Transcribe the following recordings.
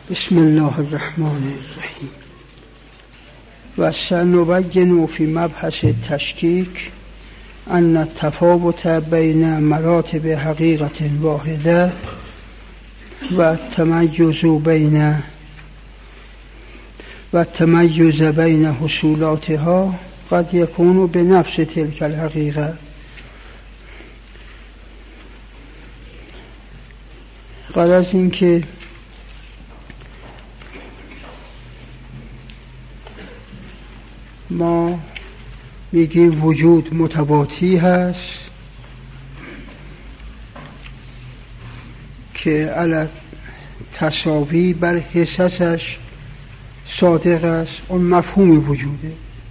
بسم الله الرحمن الرحیم. و سنبین فی مبحث التشکیک ان التفاوت بین مراتب حقیقت واحده و التميز بین حصولاتها قد يكون بنفس تلك الحقیقه. قبل از اینکه ما میگیم وجود متباطی هست که علی تساوی بر حسسش صادق است، اون مفهوم وجوده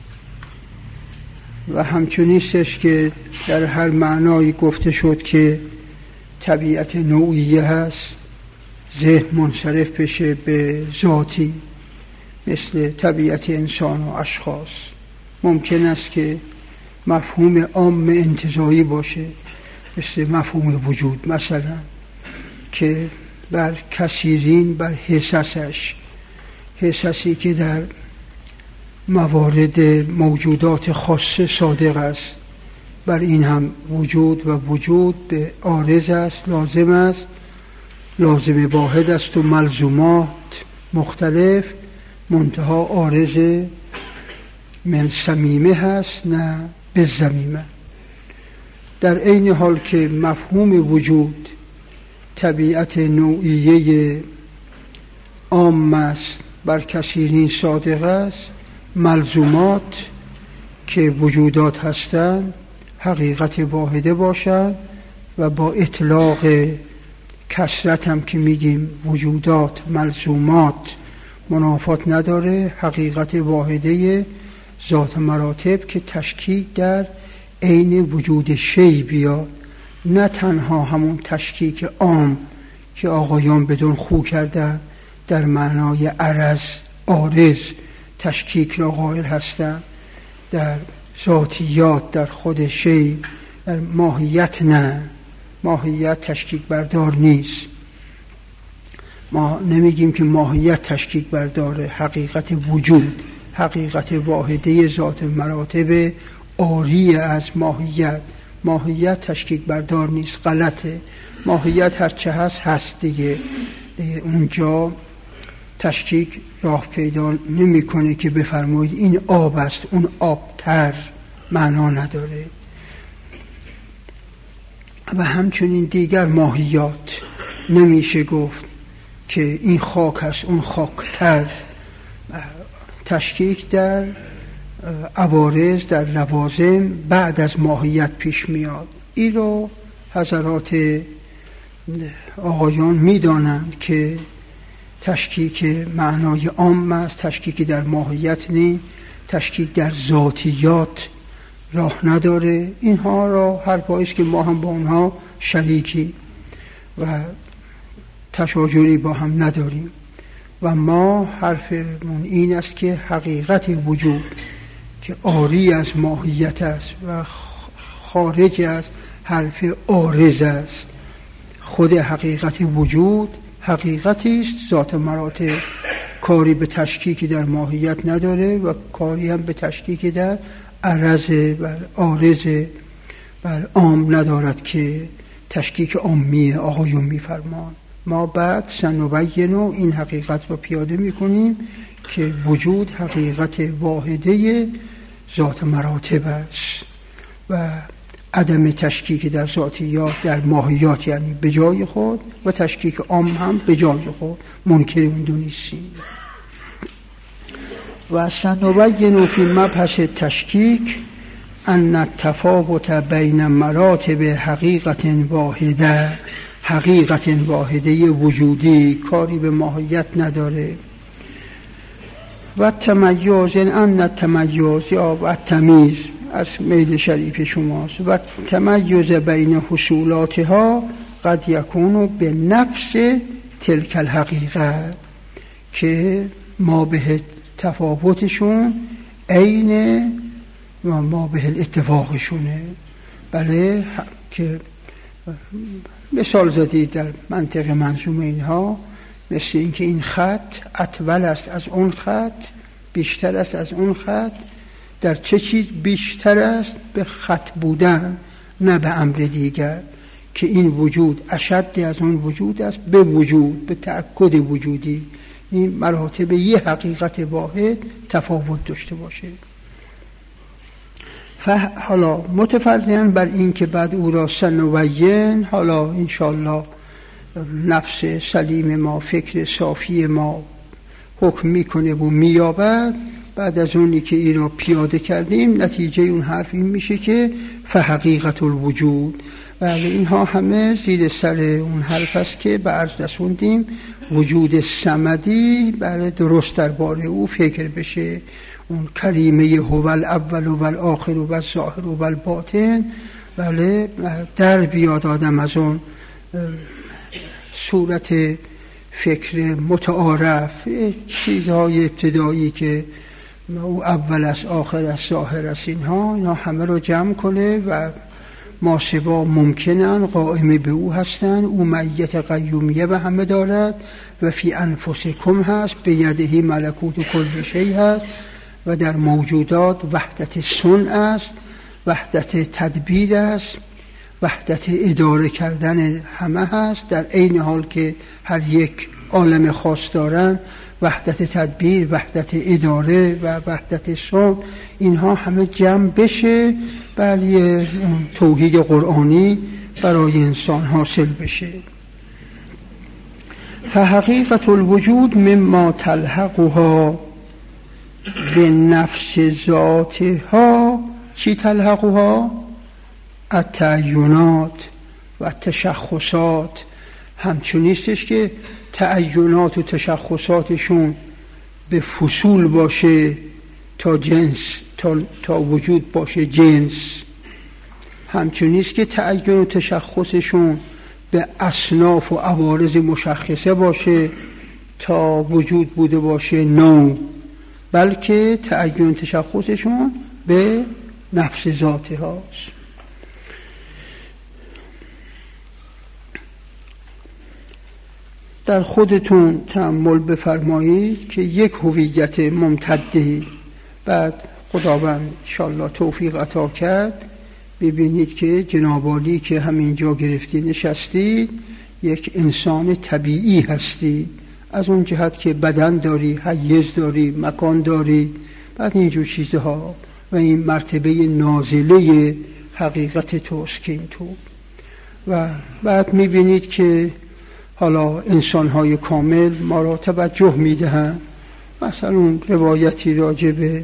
و همچون نیستش که در هر معنایی گفته شد که طبیعت نوعیه هست ذهن منصرف بشه به ذاتی مثل طبیعت انسان و اشخاص. ممکن است که مفهوم عام انتزاعی باشه مثل مفهوم وجود، مثلا که بر کثیرین بر حسسی که در موارد موجودات خاصه صادق است، بر این هم وجود به عارض است، لازم است، لازم واحد است و ملزومات مختلف، منتها عارض من صمیمه هست نه به زمیمه. در عین حال که مفهوم وجود طبیعت نوعیه عام است، بر کثیرین صادق است، ملزومات که وجودات هستند حقیقت واحده باشند و با اطلاق کثرت هم که میگیم وجودات ملزومات منافات نداره، حقیقت واحده ذات مراتب که تشکیک در عین وجود شی بیاد، نه تنها همون تشکیک عام که آقایان بدون خو کردن در معنای عارض تشکیک را قائل هستند، در ذاتیات در خود شی، در ماهیت نه، ماهیت تشکیک بردار نیست. ما نمیگیم که ماهیت تشکیک برداره، حقیقت وجود حقیقت واحده ذات مراتب عاری از ماهیت تشکیک بردار نیست، غلطه. ماهیت هرچه هست دیگه اونجا تشکیک راه پیدا نمیکنه که بفرمایید این آب است اون آبتر، معنا نداره. و همچنین دیگر ماهیات نمیشه گفت که این خاک است اون خاکتر. تشکیک در عوارض در لوازم بعد از ماهیت پیش میاد. این رو حضرات آقایان میدانند که تشکیک معنای عام است، تشکیک در ماهیت نیست، تشکیک در ذاتیات راه نداره. اینها را هر پاییست که ما هم با اونها شریکی و تشاجری با هم نداریم و ما حرفمون این است که حقیقت وجود که عاری از ماهیت است و خارج از حرف عارض است، خود حقیقت وجود حقیقتی است ذات مراتب، کاری به تشکیکی در ماهیت نداره و کاری هم به تشکیکی در عرض و عارض و عام ندارد که تشکیک عامی آقایون میفرمان. ما بعد سنبین این حقیقت رو پیاده میکنیم که وجود حقیقت واحده ذات مراتب است و عدم تشکیک در ذاتیات در ماهیات یعنی به جای خود و تشکیک عام هم به جای خود، منکر اون دو نیستیم. و سنبین فی مبحث تشکیک ان التفاوت بین مراتب حقیقت واحده وجودی کاری به ماهیت نداره و تمایز ان التمایز یا و تمیز از میل شریف شماست و تمایز بین حصولاتها قد یکون به نفس تلک الحقیقه که ما به تفاوتشون عین و ما به اتفاقشونه. بله که مثال زدید در منطق منظومه اینها مثل اینکه این خط اطول است از اون خط، بیشتر است از اون خط. در چه چیز بیشتر است؟ به خط بودن، نه به امر دیگر، که این وجود اشد از اون وجود است، به وجود، به تأکد وجودی. این مراتب یه حقیقت واحد تفاوت داشته باشه. حالا متفرقاً بر این که بعد او را سنوین، حالا انشاءالله نفس سلیم ما، فکر صافی ما حکم میکنه و مییابد. بعد از اونی که این را پیاده کردیم، نتیجه اون حرف این میشه که فحقیقت الوجود. بله، اینها همه زیر سر اون حرف است که به عرض رسوندیم. وجود صمدی، بله، درست درباره او فکر بشه. اون کریمه هو الاول و الاخر و الظاهر و الباطن، بله، در بیاد آدم از اون صورت فکر متعارف، چیزهای ابتدایی که او اول است، آخر است، ظاهر است، اینها همه رو جمع کنه و ماسبا ممکنن قائم به او هستن. او معیت قیومیه به همه دارد و فی انفسکم هست، به یده ملکوت کل شیء هست و در موجودات وحدت صنع است، وحدت تدبیر است، وحدت اداره کردن همه هست. در عین حال که هر یک عالم خاص دارن، وحدت تدبیر، وحدت اداره و وحدت صنع، اینها همه جمع بشه برای توحید قرآنی برای انسان حاصل بشه. فحقیقت الوجود مما تلحقها به نفس ذاتها. چی تلحقها؟ التعینات و تشخصات. همچنیستش که تعینات و تشخصاتشون به فصول باشه تا جنس، تا وجود باشه جنس. همچنیست که تعین و تشخصشون به اصناف و عوارض مشخصه باشه تا وجود بوده باشه نوع، بلکه تعین و تشخصشون به نفس ذاته هاست. در خودتون تأمل بفرمایید که یک هویت ممتده، بعد خداوند انشاءالله توفیق عطا کرد ببینید که جناب عالی که همینجا گرفتی نشستی یک انسان طبیعی هستی، از اون جهت که بدن داری، حیز داری، مکان داری، بعد اینجور چیزها و این مرتبه نازله حقیقت توست که این تو. و بعد میبینید که حالا انسان‌های کامل ما را توجه میدهند. مثلا اون روایتی راجع به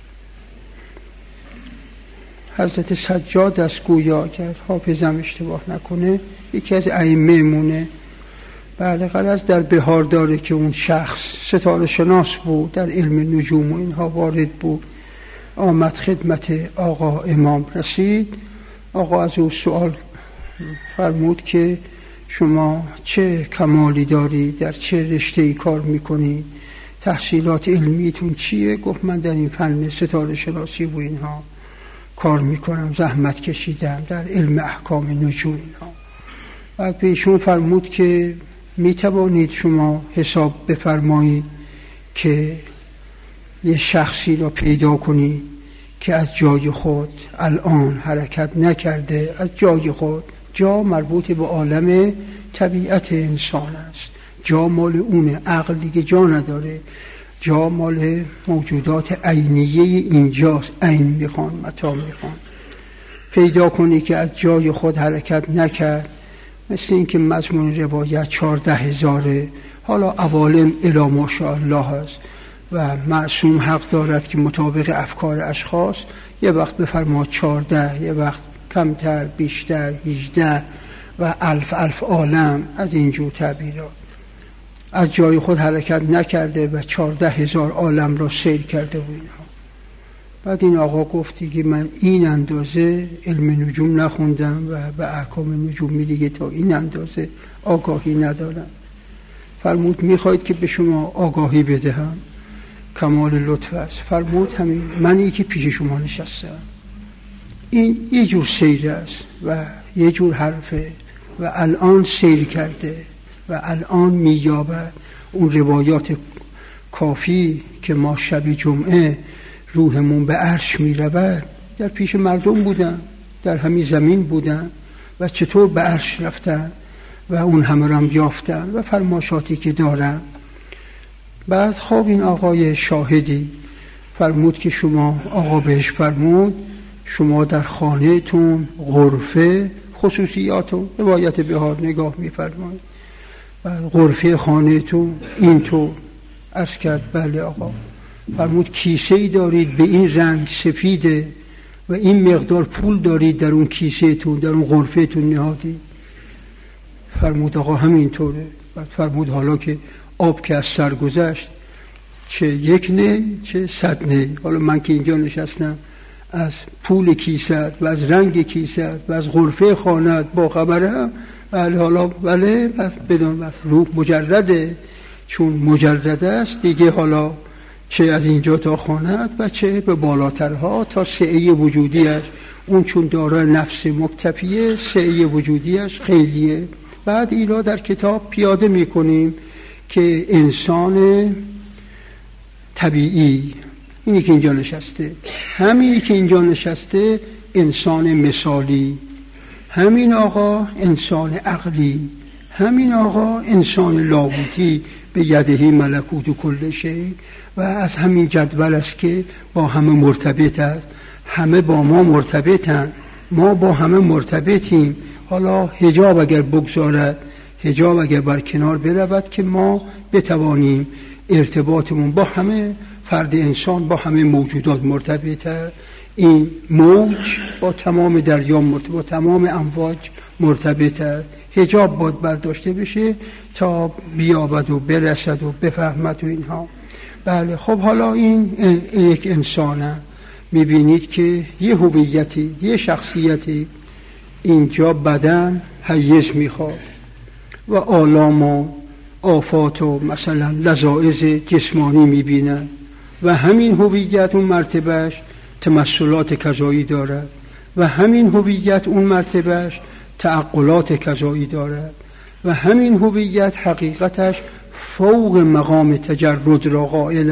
حضرت سجاد است، گویا اگر حافظم اشتباه نکنه یکی از ائمه مونه. بله، غرض در بهار داره که اون شخص ستاره شناس بود، در علم نجوم و اینها وارد بود. آمد خدمت آقا امام رسید، آقا از او سوال فرمود که شما چه کمالی داری، در چه رشته‌ای کار میکنی، تحصیلات علمیتون چیه؟ گفت من در این فن ستاره شناسی و اینها کار میکنم، زحمت کشیدم در علم احکام نجوم اینها. بعد به ایشون فرمود که میتوانید شما حساب بفرمایید که یه شخصی را پیدا کنید که از جای خود الان حرکت نکرده، از جای خود، جا مربوط به عالم طبیعت انسان است، جا مال اونه، عقل دیگه جا نداره، جا مال موجودات عینیه اینجاست، عین میخوان، متا میخوان. پیدا کنی که از جای خود حرکت نکرد، مثل این که مضمون روایت 14,000 حالا عوالم الی ماشاءالله هست و معصوم حق دارد که مطابق افکار اشخاص یه وقت بفرما 14، یه وقت کمتر، بیشتر، 18 و الف عالم، از اینجور تعبیرات. از جای خود حرکت نکرده و 14,000 عالم را سیر کرده و اینها. بعد این آقا گفتی که من این اندازه علم نجوم نخوندم و به احکام نجومی دیگه تا این اندازه آگاهی ندارم. فرمود میخواید که به شما آگاهی بدهم؟ کمال لطف است. فرمود همین منی که پیش شما نشستم. این یه جور سیر است و یه جور حرفه و الان سیر کرده و الان می‌یابد. اون روایات کافی که ما شب جمعه روحمون به عرش می‌رود در پیش مردم بودن، در همین زمین بودن و چطور به عرش رفتن و اون همه رو هم یافتن و فرماشاتی که دارن. بعد خب این آقای شاهدی فرمود که شما، آقا بهش فرمود شما در خانه تون غرفه خصوصیاتون، روایت بهار نگاه می‌فرمایید، بعد غرفه خانه تون اینطور. عرض کرد بله آقا. فرمود کیسه‌ای دارید به این رنگ سفیده و این مقدار پول دارید در اون کیسه تون، در اون غرفه تون نهادید؟ فرمود آقا همینطوره. بعد فرمود حالا که آب که از سر گذشت، چه یک نی چه 100 نی، حالا من که اینجا نشستم از پول کیسه و از رنگ کیسه و از غرفه خانت با خبرم، بله حالا بله، بس بدون بس روح مجرده، چون مجرد است دیگه، حالا چه از اینجا تا خانت و چه به بالاترها تا سعی وجودیش، اون چون دارای نفس مکتفیه سعی وجودیش خیلیه. بعد این را در کتاب پیاده میکنیم که انسان طبیعی، اینی که اینجا نشسته، همینی که اینجا نشسته انسان مثالی، همین آقا انسان عقلی، همین آقا انسان لاهوتی به یدهی ملکوت کل شی، و از همین جدول است که با همه مرتبط است، همه با ما مرتبطن، ما با همه مرتبطیم. حالا حجاب اگر بگذارد، حجاب اگر بر کنار برود که ما بتوانیم ارتباطمون با همه فرد انسان، با همه موجودات مرتبطه. این موج با تمام دریا مرتبط، با تمام امواج مرتبطه. حجاب باید برداشته بشه تا بیابد و برسد و بفهمد و اینها. بله خب حالا این یک انسانه، میبینید که یه هویتی، یه شخصیتی اینجا بدن حیز میخواد و آلام و آفات و مثلا لذائذ جسمانی میبینن و همین هویت اون مرتبهش تمثلات کذایی دارد و همین هویت اون مرتبهش تعقلات کذایی دارد و همین هویت حقیقتش فوق مقام تجرد را قائل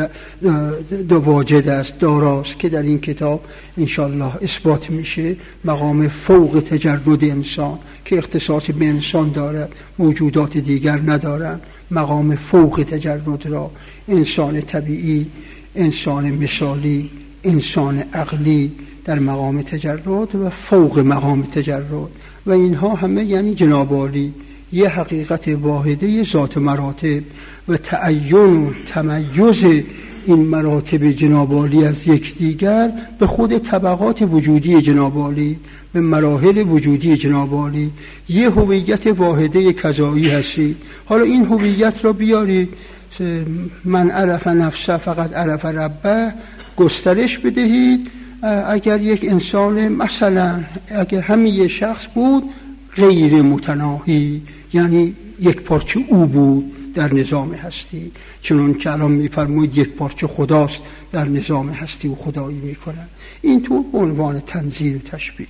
واجد است، داراست، که در این کتاب انشاءالله اثبات میشه. مقام فوق تجرد انسان که اختصاص به انسان دارد، موجودات دیگر ندارند. مقام فوق تجرد را انسان طبیعی، انسان مثالی، انسان عقلی در مقام تجرد و فوق مقام تجرد، و اینها همه یعنی جناب عالی، یه حقیقت واحده ذات مراتب و تعین و تمیز این مراتب جناب عالی از یکدیگر به خود طبقات وجودی جناب عالی، به مراحل وجودی جناب عالی، یه هویت واحده کذایی هستی. حالا این هویت را بیارید، من عرف نفسه فقط عرف ربه، گسترش بدهید. اگر یک انسان مثلا اگر همین یک شخص بود غیر متناهی، یعنی یک پارچه او بود در نظام هستی، چنون که الان می‌فرمایید یک پارچه خداست در نظام هستی و خدایی می‌کنن. این تو به عنوان تنزیل و تشبیه.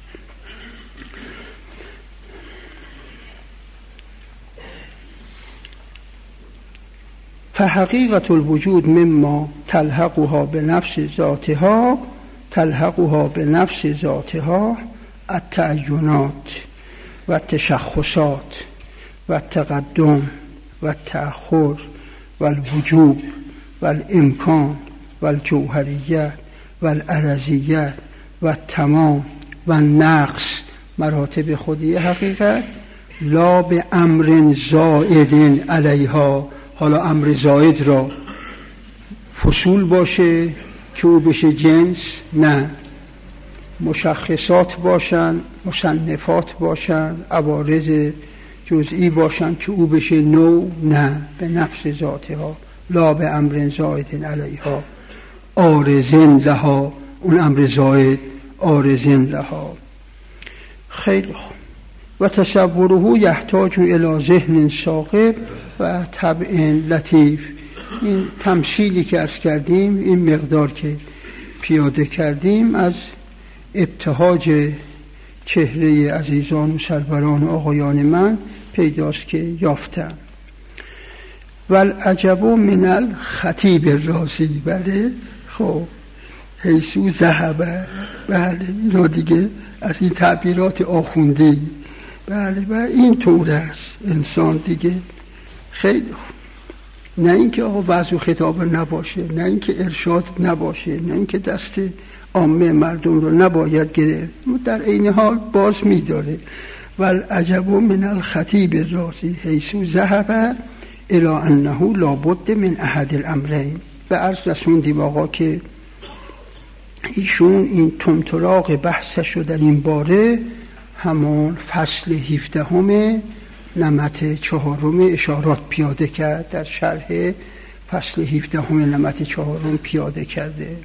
فحقیقت الوجود مما تلحقها به نفس ذاتها التعینات و التشخصات و التقدم و التأخر و الوجوب و الامکان و الجوهریه و العرضیه و التمام و النقص، مراتب خودی حقیقت، لا به امر زائد علیها. حالا امر زائد را فصول باشه که او بشه جنس، نه، مشخصات باشن، مصنفات باشن، عوارض جزئی باشن که او بشه نوع، نه، به نفس ذاتها، لا به امر زائد علیها عارضن لها، اون امر زائد عارضن لها. خیلی خوب. و تصوره یحتاج الی ذهن ثاقب و طبع لطیف. این تمثیلی که عرض کردیم، این مقدار که پیاده کردیم از ابتهاج چهره عزیزان و سروران و آقایان من پیداست که یافتم. والعجب من الخطیب الرازی. بله خب حیثو ذهب، بله اینا دیگه از این تعبیرات آخوندی. بله و این طور است انسان دیگه. خیلی خوب. نه اینکه آقا وعظ و خطاب نباشه، نه اینکه ارشاد نباشه، نه اینکه دست عامه مردم رو نباید گرفت، در عین حال باز می‌داره. والعجب من الخطیب الرازی حیثو ذهب الی انه لابد من احد الامرین. به عرض رسوندیم آقا که ایشون این طمطراق بحثش رو در این باره همون فصل 17 نمط 4 اشارات پیاده کرد، در شرح فصل 17 نمط 4 پیاده کرده.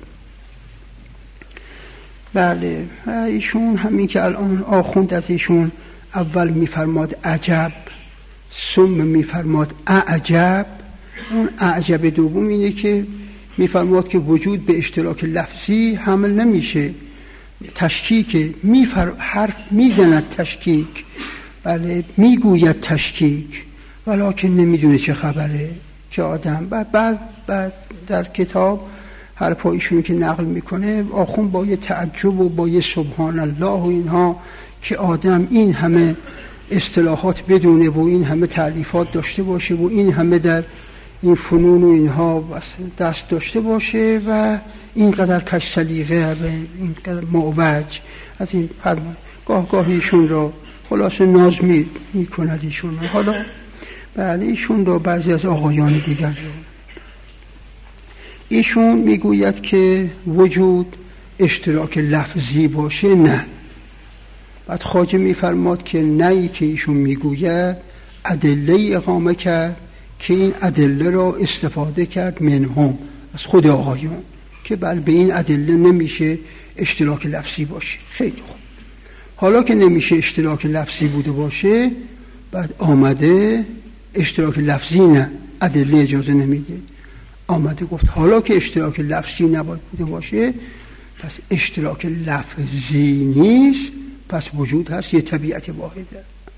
بله ایشون همین که الان آخوند از ایشون اول میفرماد عجب، ثم میفرماد اعجب. اون اعجب دوم اینه که میفرماد که وجود به اشتراک لفظی حمل نمیشه، تشکیک، حرف میزند تشکیک، بله میگوید تشکیک، ولکن نمیدونه چه خبره که آدم. بعد در کتاب حرفایشون که نقل میکنه آخوند با یه تعجب و با یه سبحان الله و اینها که آدم این همه اصطلاحات بدونه و این همه تعریفات داشته باشه و این همه در این فنون و اینها دست داشته باشه و اینقدر کش سلیقه و اینقدر معوج از این فرمان. گاه ایشون را خلاص ناز میکند ایشون را. حالا بله ایشون را بعضی از آقایان دیگر را ایشون میگوید که وجود اشتراک لفظی باشه نه. بعد خواجه میفرماد که نهی که ایشون میگوید ادله اقامه کرد که این ادله را استفاده کرد منهم، از خود آقایون، که بل به این ادله نمیشه اشتراک لفظی باشه. خیلی خوب. حالا که نمیشه اشتراک لفظی بوده باشه، بعد آمده اشتراک لفظی نه، ادله اجازه نمیده، آمده گفت حالا که اشتراک لفظی نباید بوده باشه، پس اشتراک لفظی نیست، پس وجود هست یه طبیعت واحده.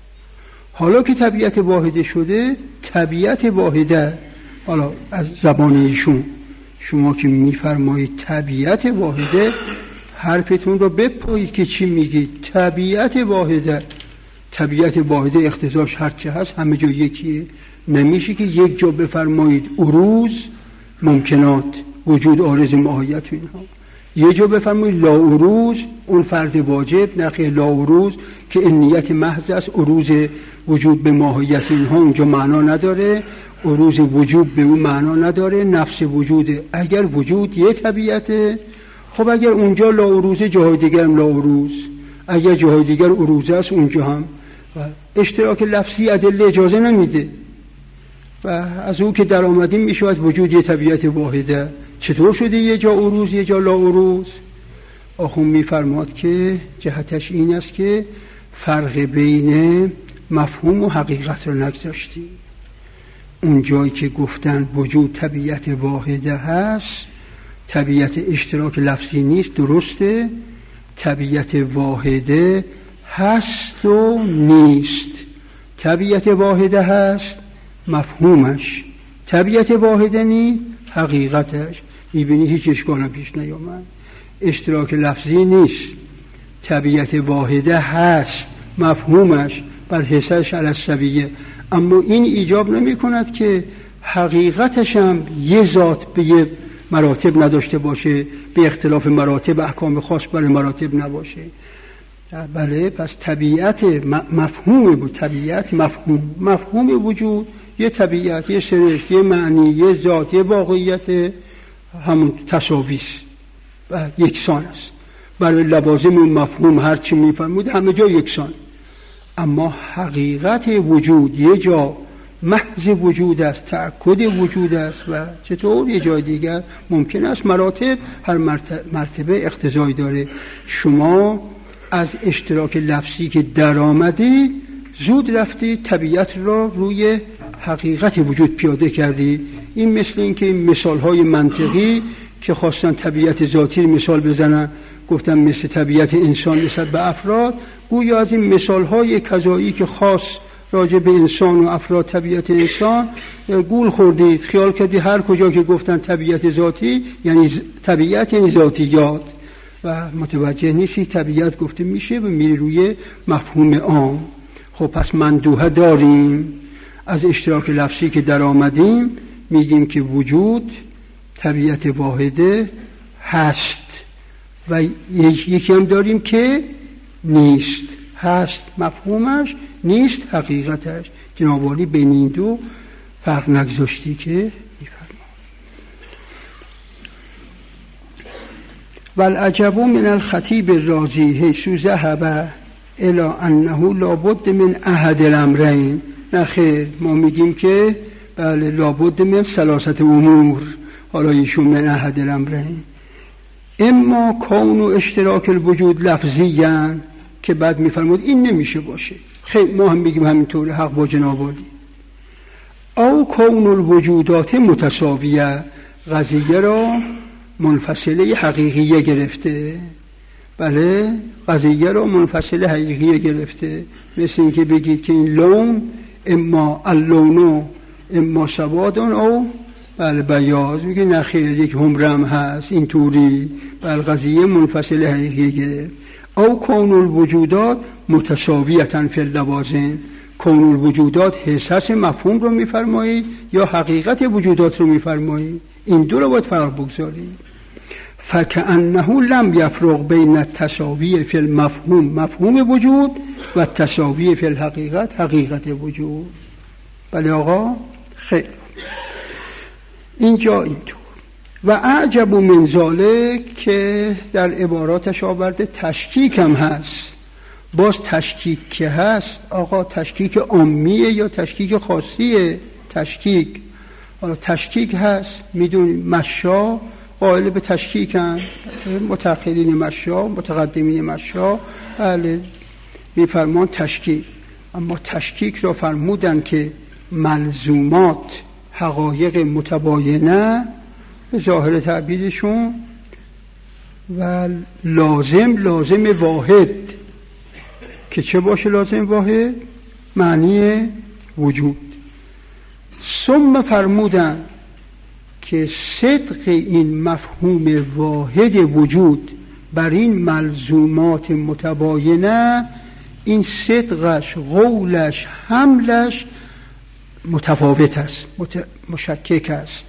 حالا که طبیعت واحده شده، طبیعت واحده، حالا از زبان ایشون شما که میفرمایید طبیعت واحده، حرفتون رو بپایید که چی میگید. طبیعت واحده، طبیعت واحده اقتضاش هرچه هست همه جا یکیه. نمیشه که یک جا بفرمایید عروض ممکنات وجود عارض ماهیت و اینها، یه جا بفرمایید لا عروض اون فرد واجب، نخیر لا عروض که این نیت محض است، عروض وجود به ماهیت اینها اونجا معنا نداره، عروض وجود به اون معنا نداره، نفس وجود. اگر وجود یه طبیعته، خب اگر اونجا لا عروض جاهای دیگر هم لا عروض، اگر جاهای دیگر عروض است اونجا هم. و اشتراک لفظی ادله اجازه نمیده و از او که در آمدیم میشود وجود یه طبیعت واحده. چطور شده یه جا عروض یه جا لا عروض؟ آخون میفرماد که جهتش این است که فرق بین مفهوم و حقیقت رو نگذاشتی. اون جایی که گفتن وجود طبیعت واحده هست، طبیعت اشتراک لفظی نیست، درسته، طبیعت واحده هست و نیست. طبیعت واحده هست مفهومش، طبیعت واحده نیست حقیقتش. میبینی هیچ اشکال پیش نیامد. اشتراک لفظی نیست، طبیعت واحده هست مفهومش بر حسش علی السویه، اما این ایجاب نمی کند که حقیقتش هم یه ذات به یه مراتب نداشته باشه، به اختلاف مراتب احکام خاص برای مراتب نباشه. بله، پس طبیعت مفهوم بود، طبیعت مفهوم وجود یه طبیعت، یه سرشت، یه معنی، یه ذات، یه واقعیت همون تساویست و یکسان است. برای لوازم مفهوم هر چی میفرمود همه جا یکسان. اما حقیقت وجود یه جا محض وجود است، تأکد وجود است و چطور یه جای دیگر ممکن است مراتب، هر مرتبه اقتضایی داره. شما از اشتراک لفظی که در آمدی زود رفتی طبیعت را روی حقیقت وجود پیاده کردی. این مثل این که مثالهای منطقی که خواستن طبیعت ذاتی مثال بزنن، گفتم مثل طبیعت انسان نسبت به افراد، گویا از این مثالهای کذایی که خاص راجع به انسان و افراد طبیعت انسان گول خوردید، خیال کردید هر کجا که گفتن طبیعت ذاتی یعنی طبیعت یعنی ذاتیات و متوجه نیستی طبیعت گفته میشه و میری روی مفهوم عام. خب پس مندوحه داریم از اشتراک لفظی که در آمدیم، میگیم که وجود طبیعت واحده هست و یکی هم داریم که نیست. هست مفهومش، نیست حقیقتش. جناب عالی بین این دو فرق نگذاشتی که میفرما. والعجب من الخطیب الرازی حیث ذهب الی انه لابد من احد الامرین. نه خیر، ما میگیم که بله لابد من ثلاثه امور. حالا ایشون من احد الامرین، اما کون و اشتراک الوجود لفظیاً که بعد میفرمود این نمیشه باشه. خیلی ما هم میگیم همینطوری، حق با جناب عالی. او کون الوجودات متساویه، قضیه را منفصله حقیقیه گرفته. بله قضیه را منفصله حقیقیه گرفته. مثل این که بگید که این لون اما اللونو اما سوادون او بله بیاض، میگه نخیر یک همرم هست اینطوری. بله قضیه منفصله حقیقیه گرفت. او کون الوجودات متساویتاً فی اللوازم، کون الوجودات حساس مفهوم رو میفرمایید یا حقیقت وجودات رو میفرمایید؟ این دو رو باید فرق بگذارید. فکأنه لم یفرق بین التساوی فی المفهوم مفهوم وجود و التساوی فی الحقیقت حقیقت وجود. بله آقا خیر، اینجا اینطور. و اعجب من ذالک که در عباراتش آورده تشکیک هم هست. باز تشکیک که هست آقا تشکیک عامیه یا تشکیک خاصیه؟ تشکیک، حالا تشکیک هست میدونیم مشا قائل به تشکیکن، متأخرین مشا متقدمین مشا بله میفرمان تشکیک. اما تشکیک را فرمودن که ملزومات حقایق متباینه به ظاهر تعبیرشون و لازم واحد که چه باشه لازم واحد؟ معنی وجود. ثم فرمودن که صدق این مفهوم واحد وجود بر این ملزومات متباینه، این صدقش قولش حملش متفاوت است، مشکک است،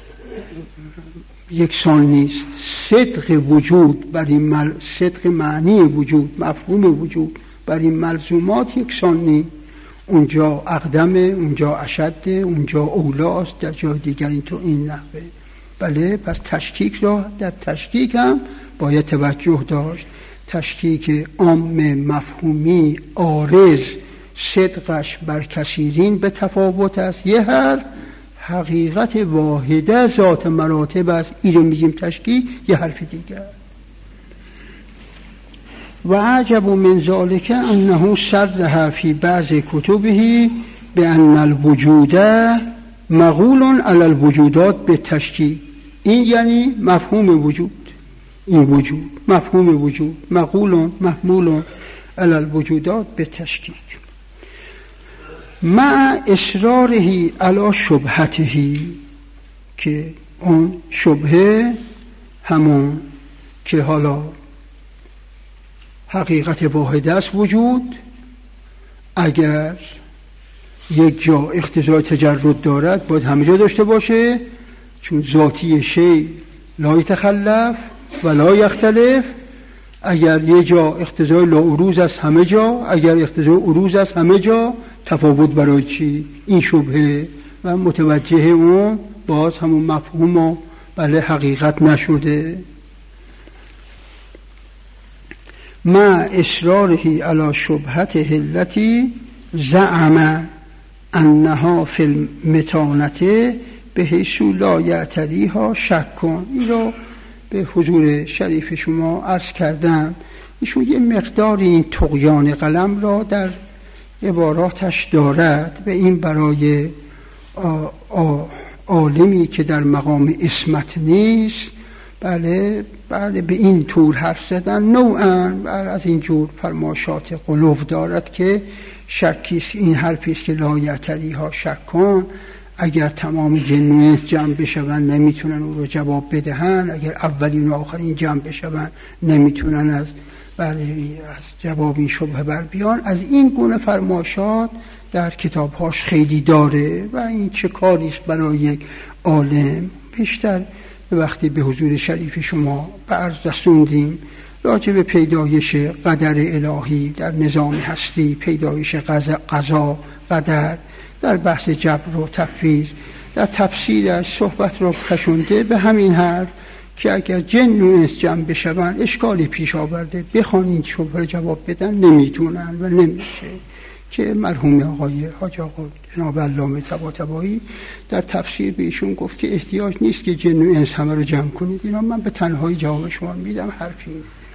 یکسان نیست. صدق وجود بر این صدق معنی وجود مفهوم وجود بر این ملزومات یکسان نیست. اونجا اقدمه، اونجا اشده، اونجا اولاست، در جای دیگر این نحوه. بله پس تشکیک را در تشکیک هم باید توجه داشت. تشکیک عام مفهومی عارض صدقش بر کثیرین به تفاوت است. یه هر حقیقت واحده ذات مراتب است، این رو میگیم تشکیک. یه حرف دیگر. و عجب من ذالک انه صرح فی بعض کتبه بان الوجود مقول علی الوجودات به تشکیک. این یعنی مفهوم وجود، این وجود مفهوم وجود مقول محمول علی الوجودات به تشکیک مع اصراره علی شبهته، که اون شبهه همون که حالا حقیقت واحده است وجود، اگر یک جا اقتضای تجرد دارد باید همه جا داشته باشه، چون ذاتی شی لا یتخلف و لا یختلف. اگر یک جا اقتضای لا عروض است همه جا، اگر اقتضای عروض است همه جا، تفاوت برای چی؟ این شبهه و متوجه اون باز همون مفهوم و بله حقیقت نشده. ما اصراره علی شبهته التي زعم انها فی المتانته به حیث لا یعتریها شک کن. این رو به حضور شریف شما عرض کردم. ایشون یه مقداری این طغیان قلم را در عباراتش دارد و این برای عالمی که در مقام اسمت نیست بله به این طور حرف زدن نوعاً از این جور فرماشات قلوب دارد که شکیست این حرفیست که لا یعتریها شک کن. اگر تمام جن و انس جمع بشون نمیتونن او رو جواب بدهن، اگر اولین و آخرین جمع بشون نمیتونن از جواب این شبهه بر بیان. از این گونه فرمایشات در کتابهاش خیلی داره و این چه کاریست برای یک عالم. بیشتر وقتی به حضور شریف شما به عرض رسوندیم راجع به پیدایش قدر الهی در نظام هستی، پیدایش قضا قدر، در بحث جبر و تفویض، در تفسیرش صحبت را کشونده به همین حرف که اگر جن و انس جمع بشون اشکالی پیش آورده، بخوان این شبهه جواب بدن نمیتونن و نمیشه. که مرحوم آقای حاج آقا جناب علامه طباطبایی در تفسیر به ایشون گفت که احتیاج نیست که جن و انس همه رو جمع کنید. اینا من به تنهایی جواب شما میدم. حرفی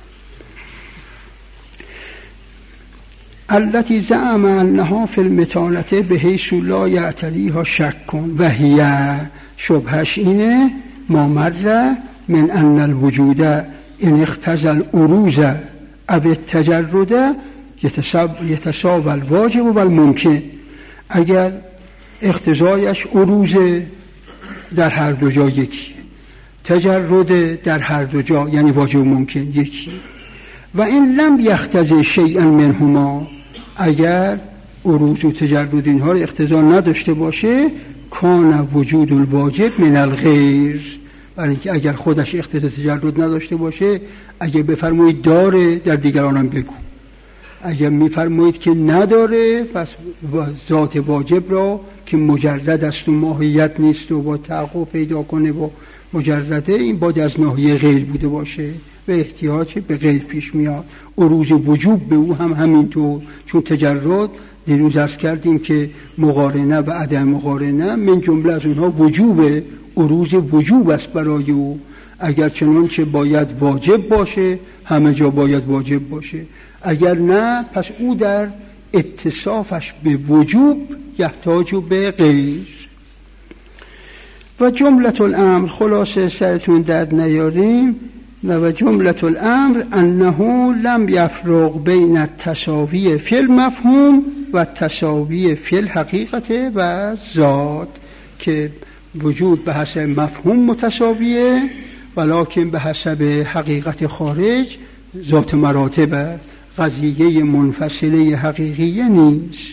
التي زعم انها في المتانة بحيث لا يعتريها شك و هي شبهش اینه ما مر من ان الوجود ان اختزى الأروز او التجرد يتساوى الواجب و الممکن. اگر اختزایش اروز در هر دو جا یکی، تجرد در هر دو جا یعنی واجب و ممکن یکی. و این لم یختزی شیئا منهما، اگر اروز و تجرد اینها رو اختزا نداشته باشه کان وجود الواجب من الغیر. برای اینکه اگر خودش اختزا تجرد نداشته باشه، اگر بفرمایید داره در دیگرانم بگو، اگر میفرمایید که نداره پس ذات واجب را که مجرد است و ماهیت نیست و با تحقق پیدا کنه و مجرده، این باید از ناحیه غیر بوده باشه و احتیاج به غیر پیش میاد. اروز وجوب به او هم همینطور، چون تجرد دیروز عرض کردیم که مقارنه و عدم مقارنه من جمله از اونها وجوبه، اروز وجوب است برای او. اگر چنانچه باید واجب باشه همه جا باید واجب باشه، اگر نه پس او در اتصافش به وجوب یحتاج به غیر. و جملة الامر، خلاصه سرتون درد نیاریم، و جملة الامر انه لم یفرق بین التساوی فی المفهوم و التساوی فی الحقیقت و ذات، که وجود به حسب مفهوم متساویه ولکن به حسب حقیقت خارج ذات مراتب، قضیه منفصله حقیقیه نیست.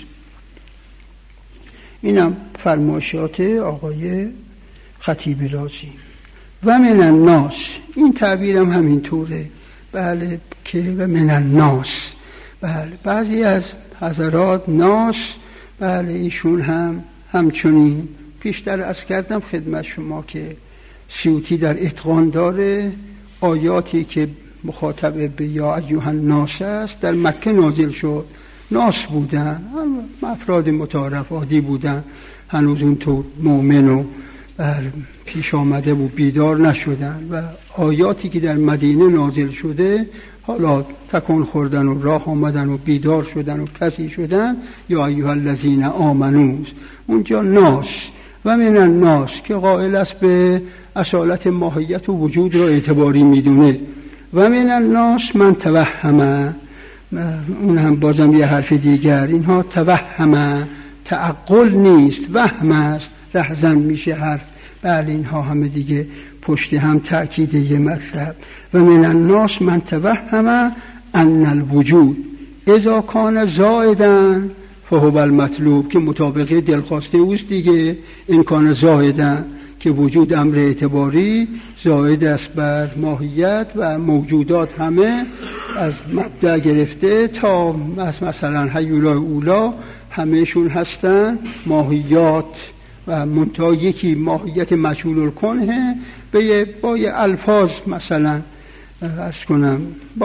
اینم فرمایشات آقای خطیب رازی. و من الناس، این تعبیرم همینطوره، بله، که و من الناس، بله، بعضی از حضرات ناس، بله، ایشون هم همچنین. پیشتر عرض کردم خدمت شما که سیوطی در اتقان داره آیاتی که مخاطب به یا ایها الناس است در مکه نازل شد. ناس بودن، افراد متعارف عادی بودن، هنوز اونطور مؤمن و پیش آمده و بیدار نشدن. و آیاتی که در مدینه نازل شده حالا تکان خوردن و راه آمدن و بیدار شدن و کسی شدن، یا ایها الذین آمنوا، اونجا ناس. و من الناس که قائل است به اصالت ماهیت و وجود را اعتباری میدونه. و من الناس من توهم، اون هم بازم یه حرف دیگر، اینها توهم، تعقل نیست، وهم است، رهزن میشه حرف. بله، اینها همه دیگه پشت هم تأکید یه مطلب. و من الناس من توهم ان الوجود اذا کان زائدا فهو المطلوب، که مطابق دلخواسته اوست دیگه. این کان زائدا که وجود امر اعتباری زائد است بر ماهیت و موجودات همه از مبدأ گرفته تا از مثلا هیولای اولا همهشون هستن ماهیات و منتها یکی ماهیت مجهول الکنه با یه الفاظ مثلا عرض کنم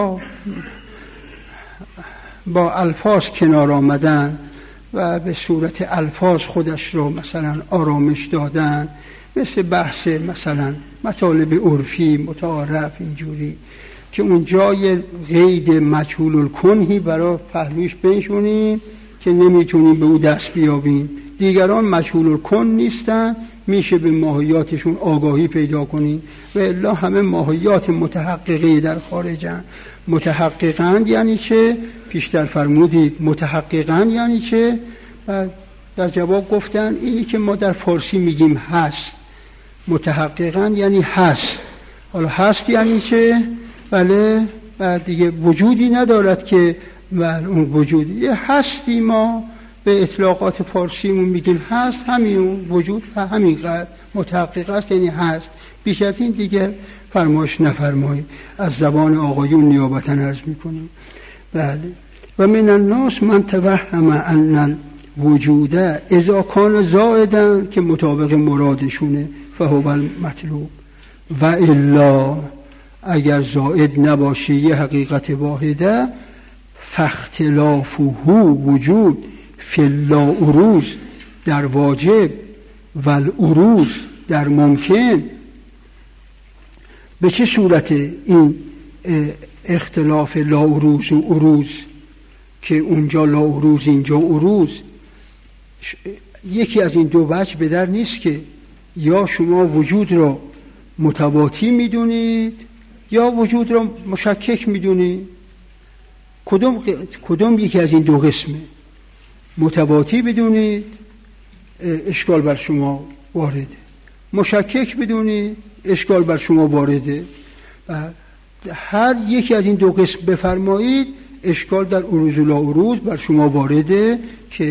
با الفاظ کنار آمدن و به صورت الفاظ خودش رو مثلا آرامش دادن، مثل بحث مثلا مطالب عرفی متعارف اینجوری که اون جای قید مجهول الکنهی برای پهلوش بنشونیم که نمیتونیم به او دست بیابیم. دیگران مجهول الکن نیستن، میشه به ماهیاتشون آگاهی پیدا کنین و الا همه ماهیات متحققی در خارجن. متحققاً یعنی چه؟ پیشتر فرمودید متحققاً یعنی چه؟ در جواب گفتن اینی که ما در فارسی میگیم هست. متحققاً یعنی هست. حالا هست یعنی چه؟ بله بعد دیگه وجودی ندارد که اون وجودی یه هستی، ما به اطلاقات فارسیمون میگیم هست، همین وجود همین قدر متحقق است یعنی هست. بیش از این دیگه فرمایش نفرمایید. از زبان آقایون نیابتا عرض میکنیم. بله. و من الناس من توهم ان الوجود اذا کان زائدا که مطابق مرادشونه فهو المطلوب و الا اگر زائد نباشه یه حقیقت واحده فاختلافه وجود فی اللاعروض در واجب و العروض در ممکن. به چه صورت این اختلاف لاعروض و عروض که اونجا لاعروض اینجا عروض؟ یکی از این دو وجه به در نیست که یا شما وجود را متواتی میدونید یا وجود را مشکک میدونید. کدوم یکی از این دو قسمه؟ متواتی بدونید اشکال بر شما وارده، مشکک بدونید اشکال بر شما وارده. و هر یکی از این دو قسم بفرمایید اشکال در عروض و لاعروض بر شما وارده که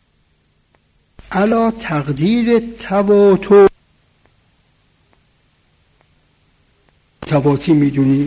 علا تقدیر تواتر متواتی میدونید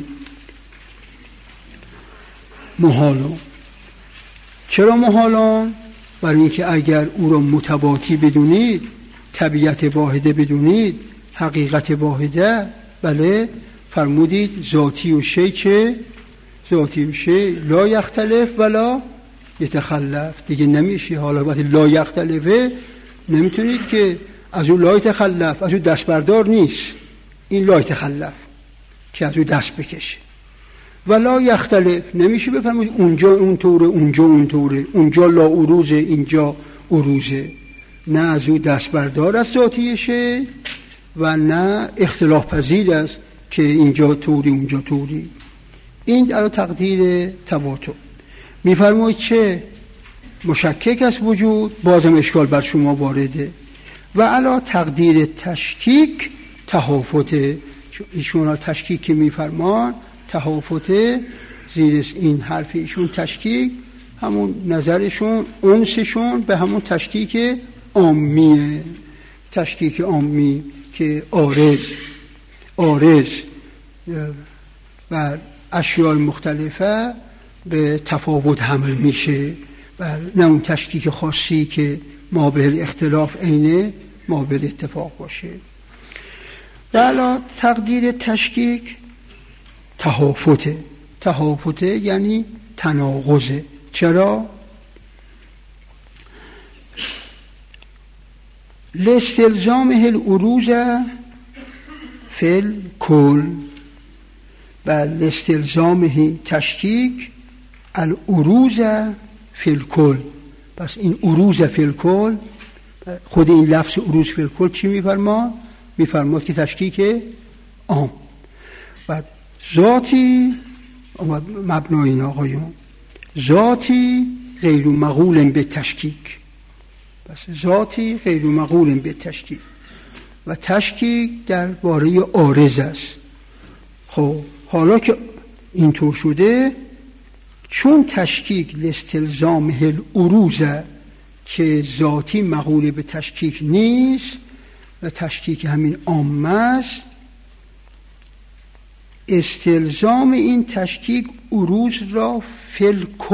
محالون. چرا محالون؟ برای اینکه اگر او را متواتی بدونید، طبیعت واحده بدونید، حقیقت واحده، بله فرمودید ذاتی و شی چه؟ ذاتی و شی لا یختلف ولا یتخلف. دیگه نمیشه. حالا وقتی لا یختلفه نمیتونید که از او لا یتخلف، از او دست بردار نیست. این لا یتخلف که از او دست بکشه. ولا یختلف نمیشه بفرمایید اونجا اونطوره اونجا اونطوره، اونجا لا عروضه اینجا عروضه. نه از او دست بردار از ذاتی شی و نه اختلاف پذیر است که اینجا طوری اونجا طوری. این علی تقدیر تواتر. میفرمایید چه؟ مشکک است وجود، بازم اشکال بر شما وارده. و علی تقدیر تشکیک تهافت. ایشون تشکیک که میفرمان تهافت زیر این حرف ایشون تشکیک همون نظرشون انسشون به همون تشکیک عامیه. تشکیک عامی که عارض بر اشیاء مختلفه به تفاوت حمل میشه و نه اون تشکیک خاصی که ما به اختلاف عینه ما به اتفاق باشه. بلا تقدیر تشکیک تهافته یعنی تناقضه. چرا؟ لاستلزامه العروض فی الکل و لاستلزامه تشکیک العروض فی الکل. پس این عروض فی الکل، خود این لفظ عروض فی الکل چی میفرما؟ میفرماد که تشکیک عام. بعد ذاتی مبنای این آقایون ذاتی غیر مقول به تشکیک. پس ذاتی غیر مقول به تشکیک و تشکیک در باره عارض است. خب حالا که اینطور شده، چون تشکیک لاستلزام العروض که ذاتی مقول به تشکیک نیست و تشکیک همین عامه است، استلزام این تشکیک عروض را فی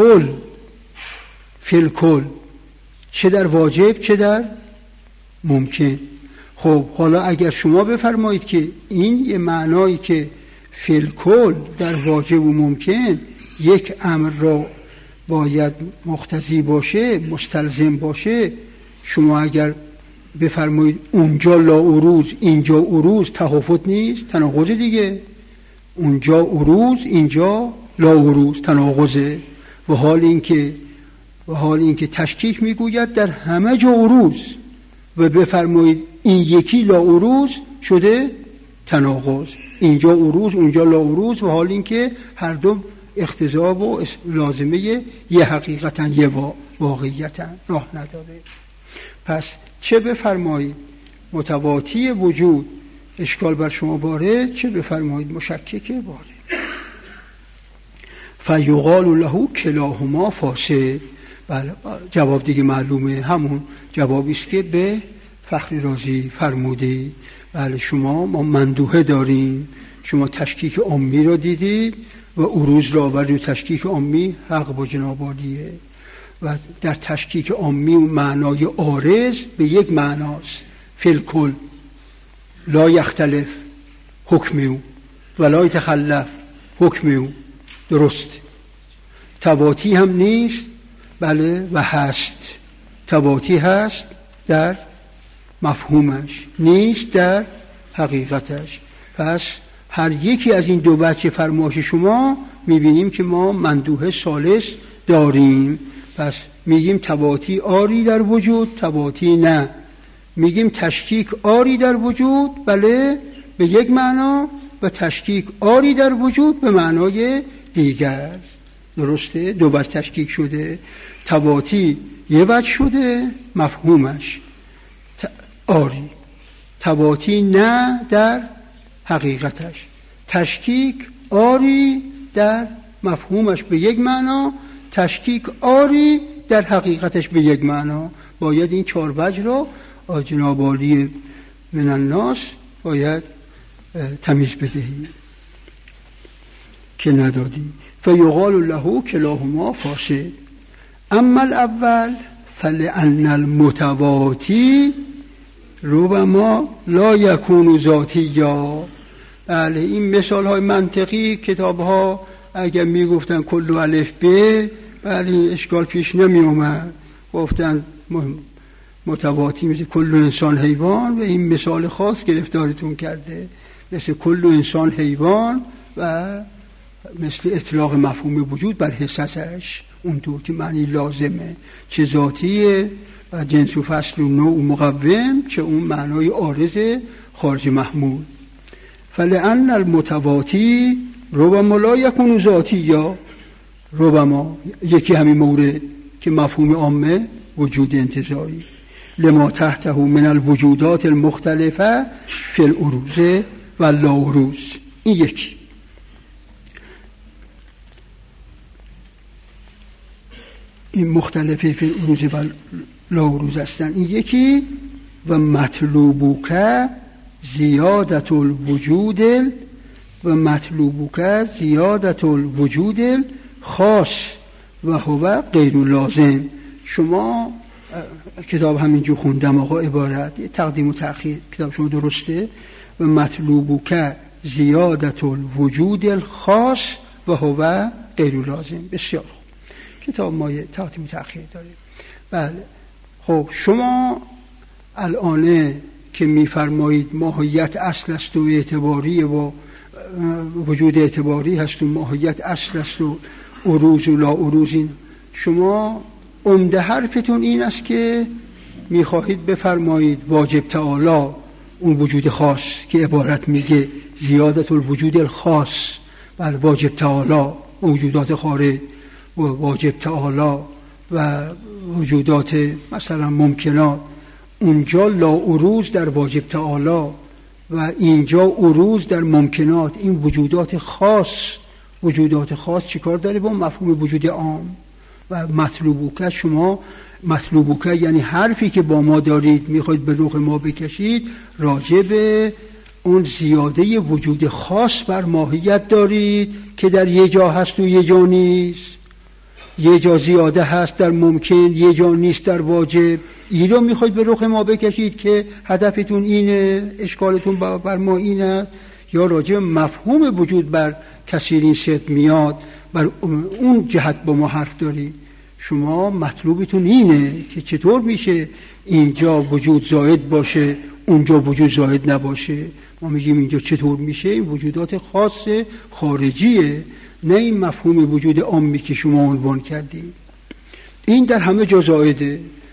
الکل چه در واجب چه در ممکن. خب حالا اگر شما بفرمایید که این یه معنایی که فی الکل در واجب و ممکن یک امر را باید مقتضی باشه، مستلزم باشه، شما اگر بفرمایید اونجا لا عروض اینجا عروض، تهافت نیست، تناقض دیگه. اونجا عروض اینجا لا عروض، تناقضه. و حال اینکه تشکیک میگوید در همه جا عروض و بفرمایید این یکی لاعروض شده تناقض، اینجا عروض اونجا لاعروض، و حال این که هر دو اقتضا و لازمه یه حقیقتا یه واقعیتا راه نداره. پس چه بفرمایید متواتی وجود اشکال بر شما باره، چه بفرمایید مشکک باره. فیقال له کلاهما فاسد. بله جواب دیگه معلومه، همون جوابی است که به فخری رازی فرموده. بله شما ما مندوحه داریم، شما تشکیک عامی را دیدید و عروض را، ولی تشکیک عامی حق با جناب عالیه و در تشکیک عامی و معنای عارض به یک معناست، فی الکل لا یختلف حکم او و لا یتخلف حکم او. درست تواتی هم نیست، بله و هست. تواتی هست در مفهومش، نیست در حقیقتش. پس هر یکی از این دو وجه فرمایش شما میبینیم که ما مندوحه ثالث داریم. پس میگیم تواتی آری در وجود، تواتی نه. میگیم تشکیک آری در وجود، بله به یک معنا، و تشکیک آری در وجود به معنای دیگر. درسته؟ دو بار تشکیک شده. تواتی یه وجه شده مفهومش آری، تواتی نه در حقیقتش. تشکیک آری در مفهومش به یک معنا، تشکیک آری در حقیقتش به یک معنا. باید این چهار وجه را جناب عالی من الناس باید تمیز بدهی که ندادی. فیقال له کلاهما فاسد. اما الاول فلأن المتواتی ربما لا یکون ذاتیا. بله این مثال های منطقی کتاب ها اگر می گفتن کل الف ب، بله اشکال پیش نمی اومد. گفتن متواتی مثل کل انسان حیوان، و این مثال خاص گرفتارتون کرده مثل کل انسان حیوان، و مثل اطلاق مفهوم وجود بر حسسش اونطور که معنی لازمه، چه ذاتیه و جنس و فصل و نوع و مقوم، چه اون معنای عارض خارج محمول. فلأن المتواتی ربما لا یکون ذاتی، یا ربما یکی همین مورد که مفهوم عامه وجود انتزاعی لما تحته من الوجودات المختلفه فی العروض و لاعروض. این یکی. این مختلفه فی العروض و لاعروض هستن. این یکی. و مطلوبک زیادت الوجود و مطلوبک زیادت الوجود خاص و هو غیر لازم. شما کتاب همینجور خوندم آقا، عبارت تقدیم و تأخیر کتاب شما درسته. و مطلوبک زیادت الوجود الخاص و هو غیر لازم. بسیار خوب، کتاب ما تقدیم و تأخیر داره. بله خب شما الان که میفرمایید ماهیت اصل است و اعتباری و وجود اعتباری هست و ماهیت اصل است و عروض و لا عروض، شما عمده حرفتون این است که میخواهید بفرمایید واجب تعالی اون وجود خاص که عبارت میگه زیادت الوجود الخاص، بل واجب تعالی موجودات خارج و واجب تعالی و وجودات مثلا ممکنات، اونجا لا عروض در واجب تعالی و اینجا عروض در ممکنات. این وجودات خاص چیکار داره با مفهوم وجود عام؟ و مطلوبوکه، شما مطلوبوکه یعنی حرفی که با ما دارید میخواید به روح ما بکشید راجع به اون زیاده وجود خاص بر ماهیت دارید که در یه جا هست و یه جا نیست، یه جا زیاده هست در ممکن، یه جا نیست در واجب. این رو میخواید به روح ما بکشید که هدفتون اینه، اشکالتون بر ما اینه، یا راجع مفهوم وجود بر کثیرین ست میاد بر اون جهت با ما حرف دارید. شما مطلوبتون اینه که چطور میشه اینجا وجود زائد باشه اونجا وجود زائد نباشه. ما میگیم اینجا چطور میشه، این وجودات خاص خارجیه، نه این مفهوم وجود عامی که شما عنوان کردید. این در همه جا زائده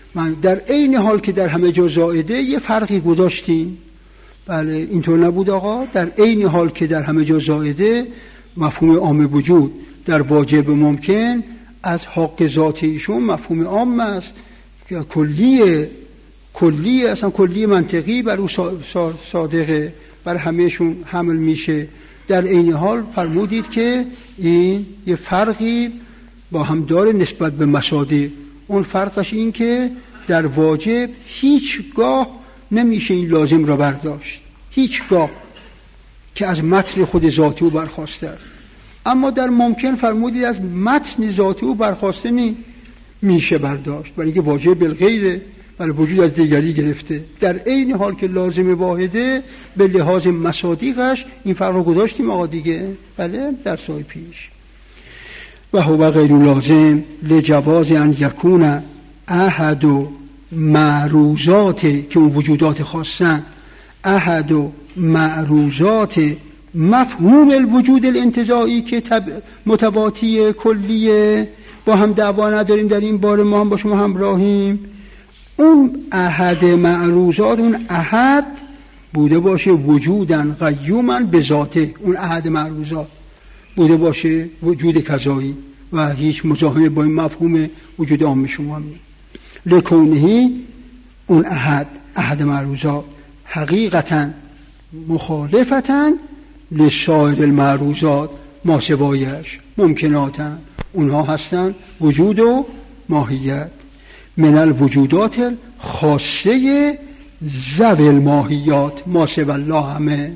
من در عین حال که در همه جا زائده یه فرقی گذاشتیم. بله اینطور نبود آقا. در عین حال که در همه جا زائده مفهوم عام وجود در واجب ممکن از حق ذاتی ایشون مفهوم عام است که کلی اصلا کلی منطقی بر او صادقه، بر همهشون حمل میشه. در عین حال فرمودید که این یه فرقی با هم داره نسبت به مصادیق. اون فرقش این که در واجب هیچگاه نمیشه این لازم را برداشت، هیچگاه که از متن خود ذاتی او برخواسته است. اما در ممکن فرمودید از متن ذاتی او برخواسته میشه برداشت، برای اینکه واجب بالغیره، برای وجود از دیگری گرفته. در عین حال که لازم واحده به لحاظ مصادیقش این فرق رو گذاشتیم آقا دیگه. بله در سای پیش. و هو غیر لازم لجواز ان یکون احد معروضات که اون وجودات خاصن، احد معروضات مفهوم الوجود الانتزاعی که متواتی کلیه، با هم دعوا نداریم در این باره، ما هم با شما همراهیم. اون احد معروضات، اون احد بوده باشه وجودن قیومن به ذاته، اون احد معروضات بوده باشه وجود کذایی و هیچ مزاحمه با این مفهوم وجود عام شما هم نیست. لکونهی اون احد معروضات حقیقتا مخالفتن لسایر المعروضات ما سوایش ممکناتن، اونها هستن وجود و ماهیت. من الوجودات خاصه ذوی الماهیات ما سوی الله همه،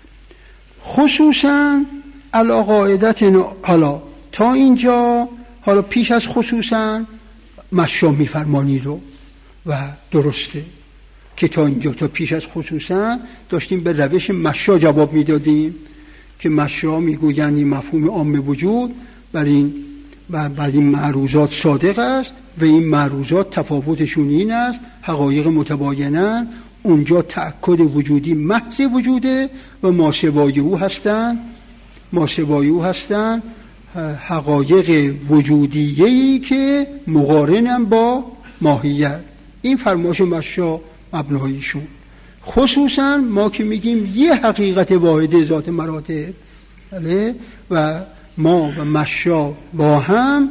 خصوصا علی قاعدت. حالا تا اینجا، حالا پیش از خصوصا مشا میفرمانی رو و درسته که تا اینجا، تا پیش از خصوصا داشتیم به روش مشا جواب میدادیم که مشا میگویند این مفهوم عام وجود بر این معروضات صادق است و این معروضات تفاوتشون این است حقایق متباینن. اونجا تأکد وجودی محض وجوده و ما سوای او هستن حقایق وجودیه‌ای که مقارنن با ماهیت. این فرمایش مشا مبناییشون. خصوصا ما که میگیم یه حقیقت واحده ذات مراتب، و ما و مشا با هم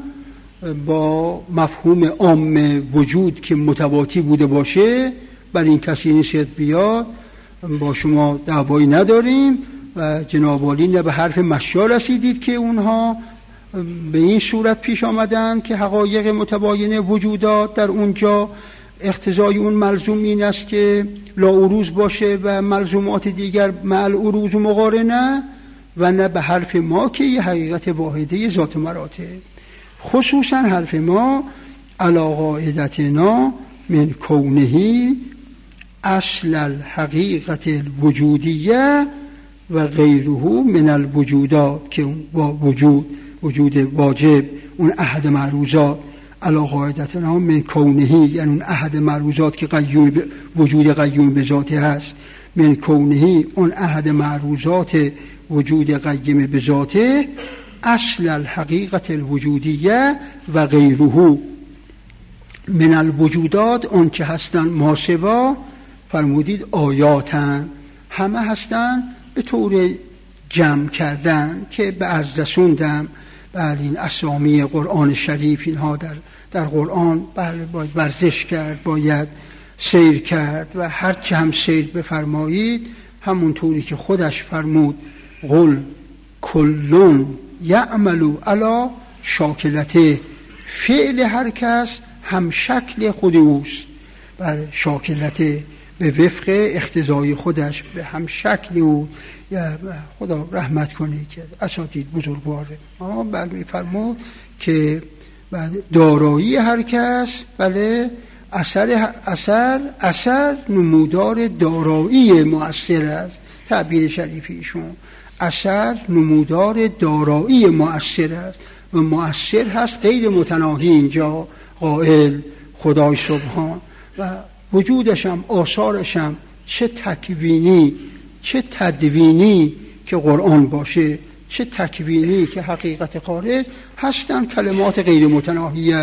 با مفهوم عام وجود که متواتی بوده باشه، بر این کسی نیست بیاد، با شما دعوایی نداریم و جناب عالی نه به حرف مشا رسیدید که اونها به این صورت پیش آمدن که حقایق متباینه وجودات در اونجا اقتضای اون ملزوم این است که لا عروض باشه و ملزومات دیگر مع العروض مقارنه، و نه به حرف ما که یه حقیقت واحده ذات مراتب. خصوصا حرف ما علی قاعدتنا من کونه اصل الحقیقت الوجودیه و غیره من الوجودات، که با وجود واجب اون احد معروضات علی قاعدتنا من کونه، یعنی اون احد معروضات که وجود قیوم به ذاته هست، من کونه اون احد معروضات وجود قیم به ذاته اصل الحقیقت الوجودیه و غیره من الوجودات، اون که هستن ماسوا فرمودید آیاتن، همه هستن به طور جمع کردن که به عرض رسوندم بر این اسامی قرآن شریف. اینها در قرآن باید ورزش کرد، باید سیر کرد و هرچه هم سیر بفرمایید همون طوری که خودش فرمود قل کلون یعملو علی شاکلته، فعل هر کس هم شکل خود اوست، بر شاکلته به وفق اقتضای خودش به هم شکل او. خدا رحمت کنه که اساتید بزرگواره بله فرمود که دارایی هر کس بله اثر نمودار دارایی مؤثر است. تعبیر شریفیشون اثر نمودار دارایی مؤثر است و مؤثر هست غیر متناهی، اینجا قائل خدای سبحان، و وجودشم آثارشم چه تکوینی چه تدوینی که قرآن باشه، چه تکوینی که حقیقت خارج هستن کلمات غیر متناهیه.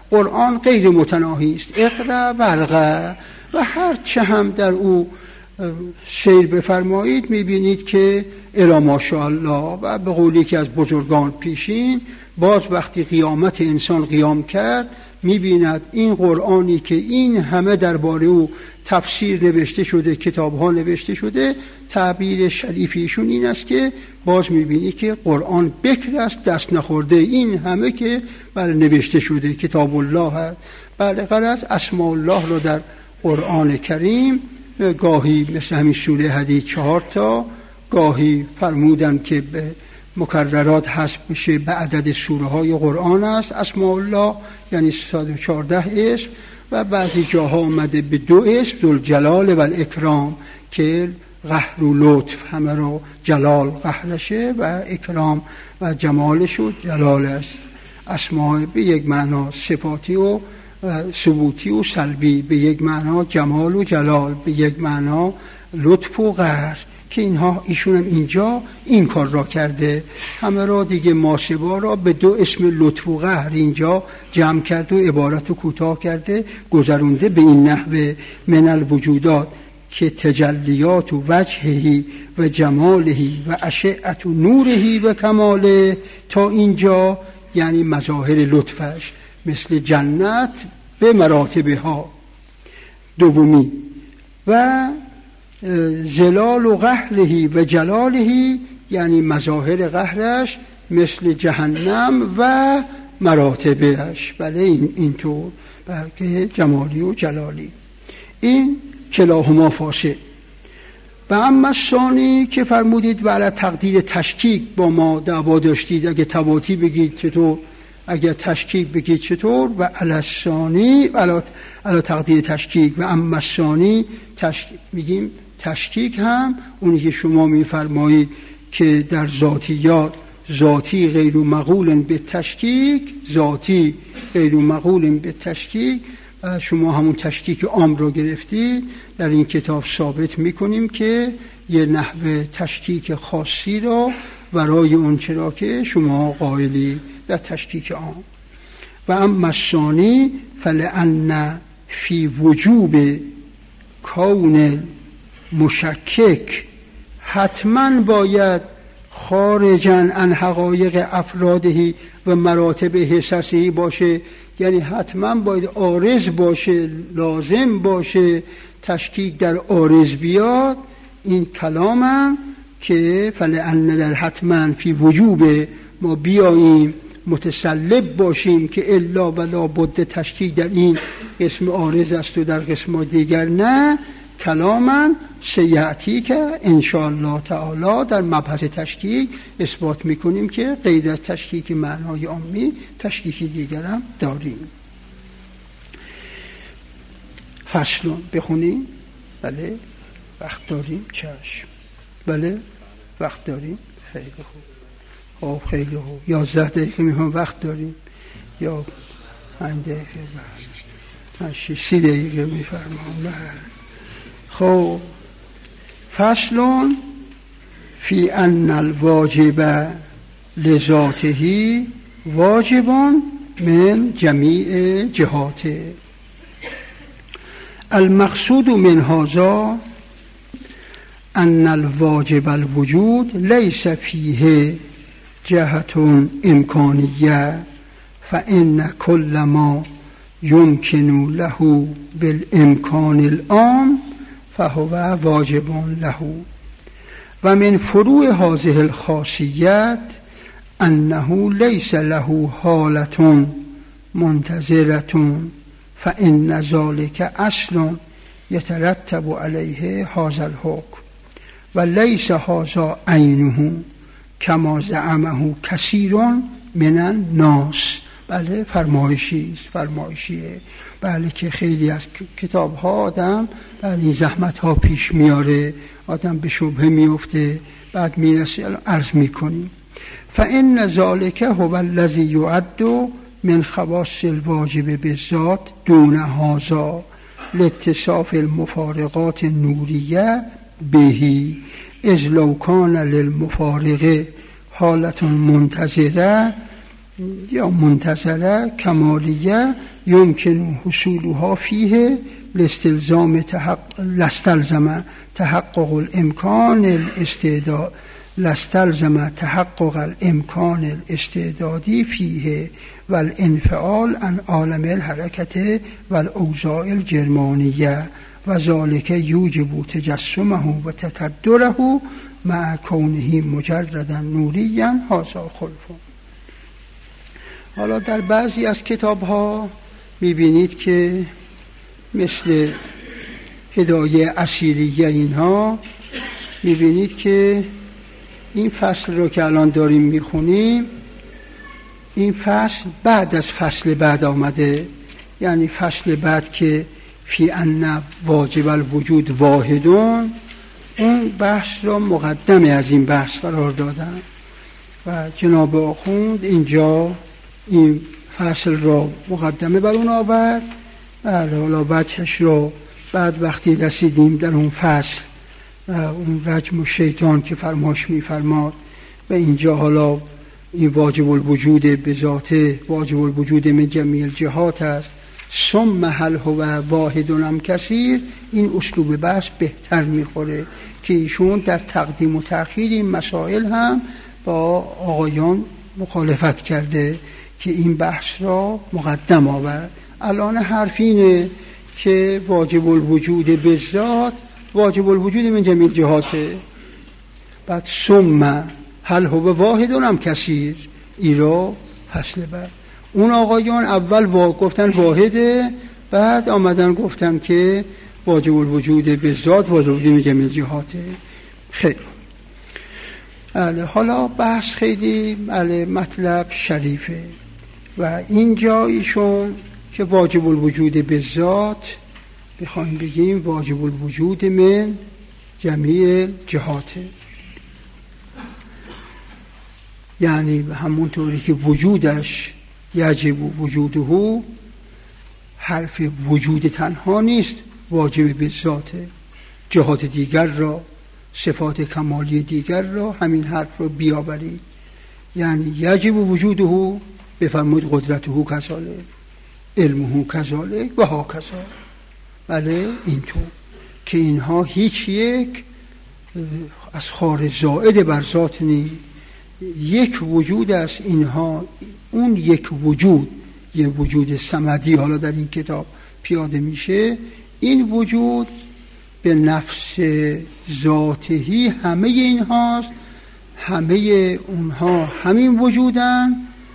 قرآن غیر متناهی است. اقرأ و ارقع و هر چه هم در او سیر بفرمایید میبینید که الا ماشاءالله. و به قول یکی از بزرگان پیشین، باز وقتی قیامت انسان قیام کرد میبیند این قرآنی که این همه درباره او تفسیر نوشته شده، کتاب ها نوشته شده، تعبیر شریفیشون این است که باز میبینی که قرآن بکر است، دست نخورده. این همه که نوشته شده کتاب الله هست. غرض اسماء الله رو در قرآن کریم گاهی مثل همین سوره حدید 4 تا، گاهی فرمودن که به مکررات حسب میشه به عدد سوره های قرآن است اسماء الله، یعنی 114 اسم. و بعضی جاها آمده به 2 اسم، ذوالجلال و الاکرام، که قهر و لطف همه رو جلال قهرشه و اکرام و جمالش و جلالش. اسماء به یک معنا صفاتی و ثبوتی و سلبی، به یک معنا جمال و جلال، به یک معنا لطف و قهر، که اینها ایشون هم اینجا این کار را کرده. همه را دیگه ماسبا را به 2 اسم لطف و قهر اینجا جمع کرده و عبارت رو کوتاه کرده، گذرونده به این نحوه: من الوجودات که تجلیات و وجههی و جمالهی و اشعت و نورهی و کماله. تا اینجا یعنی مظاهر لطفش، مثل جنت به مراتبها. دومی و زلال و قهرهی و جلالهی، یعنی مظاهر قهرش مثل جهنم و مراتبش. بله اینطور که جمالی و جلالی. این کلاهما فاسد. و اما ثانی که فرمودید و علی تقدیر تشکیک با ما دعوا داشتید، اگه تواتی بگید چطور، اگر تشکیک بگید چطور. و علی ثانی علی تقدیر تشکیک و اما ثانی میگیم تشکیک هم اونی که شما میفرمایید که در ذاتیات ذاتی غیر مقول به تشکیک، ذاتی غیر مقول به تشکیک، و شما همون تشکیک عام رو گرفتید. در این کتاب ثابت میکنیم که یه نحوه تشکیک خاصی رو ورای اون چرا که شما قائلی در تشکیک عام. و اما الثانی فلأن فی وجوب کون مشکک حتما باید خارجاً عن حقایق افرادهی و مراتب حساسهی باشه، یعنی حتما باید عارض باشه، لازم باشه تشکیک در عارض بیاد. این کلامم که فلأن در حتما فی وجوب ما بیاییم متسلب باشیم که الا ولا بد تشکیک در این قسم عارض است و در قسم دیگر نه. کلامن سیعتی که انشاءالله تعالی در مبحث تشکیک اثبات میکنیم که غیر از تشکیک معنای عامی تشکیک دیگر هم داریم. فصلون بخونیم. بله وقت داریم؟ چشم. بله وقت داریم؟ خیلی خوب. خیلی خوب. 11 دقیقه میخوام وقت داریم یا 5 دقیقه؟ بله 30 دقیقه میفرمام. خب فصل فی ان الواجب لذاته واجب من جمیع جهاته. المقصود من هذا ان الواجب الوجود لیس فیه جهت امکانیه فان کل ما يمكن له بالامکان العام فهو واجب له. و من فروع هذه الخاصیت انه لیس له حالة منتظرة فإن ذلك اصل يترتب عليه هذا الحكم و لیس هذا عینه کما زعمه کثیر من الناس. بله فرمایشیه. بله که خیلی از کتاب ها آدم بله این زحمت ها پیش میاره، آدم به شبهه میفته، بعد میرسی عرض میکنیم. فإن ذلك هو الذي يعد من خواص الواجب بالذات دون هذا لاتصاف المفارقات النوریه به، اذ لو كان للمفارقه حالة منتظره یا منتظره کمالیه یمکن حصولها فیه لاستلزام تحقق الامکان الاستعدادی فیه والانفعال عن عالم الحرکت والاوضاع الجرمانیه و ذالک یوجب تجسمه و تکدره مع کونه مجردا نوریا هذا خلف. حالا در بعضی از کتاب ها میبینید که مثل هدایه اسیریه اینها میبینید که این فصل رو که الان داریم میخونیم این فصل بعد از فصل بعد آمده، یعنی فصل بعد که فی ان واجب الوجود واحدون، اون بحث را مقدمه از این بحث قرار دادن و جناب آخوند اینجا این فصل را مقدمه بر اون آورد. حالا وجهش رو بعد وقتی رسیدیم در اون فصل اون رجم و شیطان که فرماش میفرماد و اینجا حالا این واجب الوجود به ذاته واجب الوجود من جمیع الجهات است ثم هل هو واحد ام کثیر، این اسلوب بحث بهتر میخوره که ایشون در تقدیم و تأخیر این مسائل هم با آقایان مخالفت کرده که این بحث را مقدم آورد. الان حرف اینه که واجب الوجود به ذات واجب الوجود من جمیع الجهاته، بعد ثم هل هو واحد ام کثیر ایرا فصل بعد. اون آقایان اول گفتن واحده، بعد آمدن گفتن که واجب الوجود به ذات واجب الوجود من جمیع الجهاته. خیلی حالا بحث خیلی مطلب شریفه و اینجا ایشون که واجب الوجود به ذات بخوایم بگیم واجب الوجود من جمیع جهاته، یعنی همونطوری که وجودش یجب وجوده، حرف وجود تنها نیست، واجب به ذاته، جهات دیگر را صفات کمالی دیگر را همین حرف رو بیاورید، یعنی یجب وجوده بفرمایید قدرته کذالک، علمه کذالک و ها کذالک. بله اینطور که اینها هیچ یک از خارج زائد بر ذات نیست، یک وجود است اینها. اون یک وجود، یه وجود صمدی حالا در این کتاب پیاده میشه، این وجود به نفس ذاتهی همه اینهاست، همه اونها همین وجودن،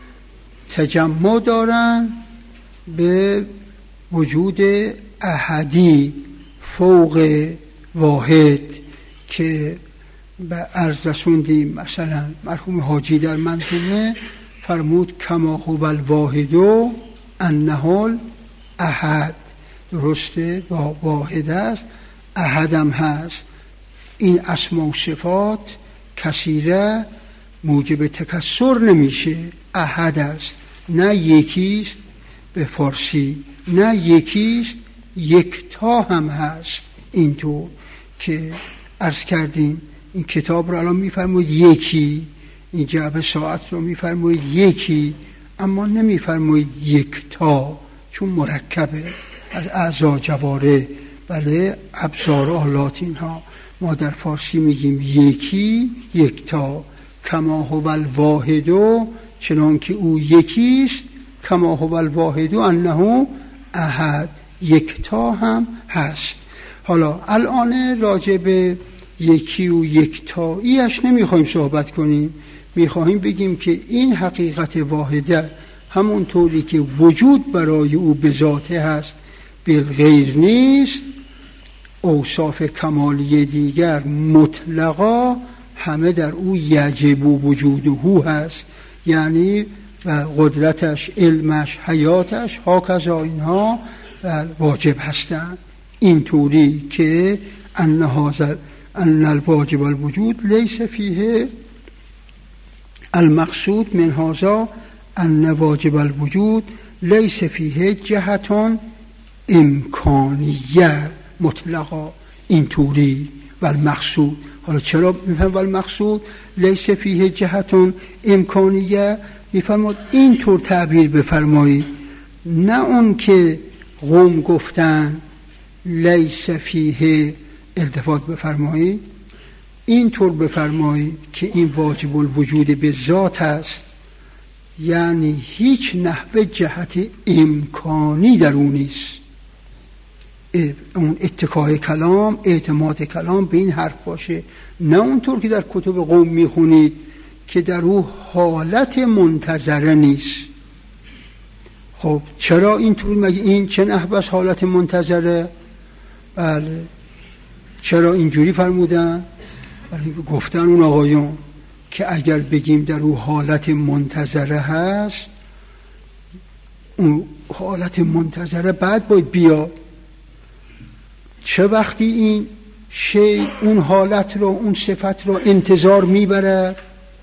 تجمع دارن به وجود احدی فوق واحد که به عرض رسوندیم. مثلا مرحوم حاجی در منظومه فرمود کما هو الواحد انه الاحد، درسته با واحد است احدم هست. این اسما و صفات کثیره موجب تکسر نمیشه، احد است، نه یکیست به فارسی، نه یکیست یکتا هم هست. اینطور که عرض کردیم این کتاب رو الان میفرماید یکی، این جعبه ساعت رو میفرماید یکی، اما نمیفرماید یکتا چون مرکبه از اعضا جواره، بله ابزار آلات اینها. ما در فارسی میگیم یکی یکتا، کما هو الواحد چنان که او یکیست، کما هو الواحد انه احد، یکتا هم هست. حالا الان راجع به یکی و یکتاییش نمیخوایم صحبت کنیم، میخوایم بگیم که این حقیقت واحده همونطوری که وجود برای او به ذاته هست بالغیر نیست، اوصاف کمالی دیگر مطلقا همه در او یجب وجوده هست، یعنی و قدرتش، علمش، حیاتش هاکذا اینها واجب هستند. اینطوری که ان الواجب الوجود لیس فیه المقصود من هذا ان واجب الوجود لیس فیه جهتان امکانیه مطلقا، اینطوری و المقصود. حالا چرا میفهم و المقصود لیس فیه جهتان امکانیه؟ میفرماد این طور تعبیر بفرمایید، نه اون که قوم گفتن لیس فیه التفات بفرمایید، این طور بفرمایید که این واجب الوجود به ذات است، یعنی هیچ نحوه جهت امکانی در اون نیست. اون اتکای کلام، اعتماد کلام به این حرف باشه، نه اونطور که در کتب قوم میخونید که در او حالت منتظره نیست. خب چرا اینطور؟ مگه این چه نحوه از حالت منتظره؟ بله، چرا اینجوری فرمودن؟ گفتن اون آقایون که اگر بگیم در او حالت منتظره هست، اون حالت منتظره بعد باید بیاد. چه وقتی این شی اون حالت رو، اون صفت رو انتظار میبرد؟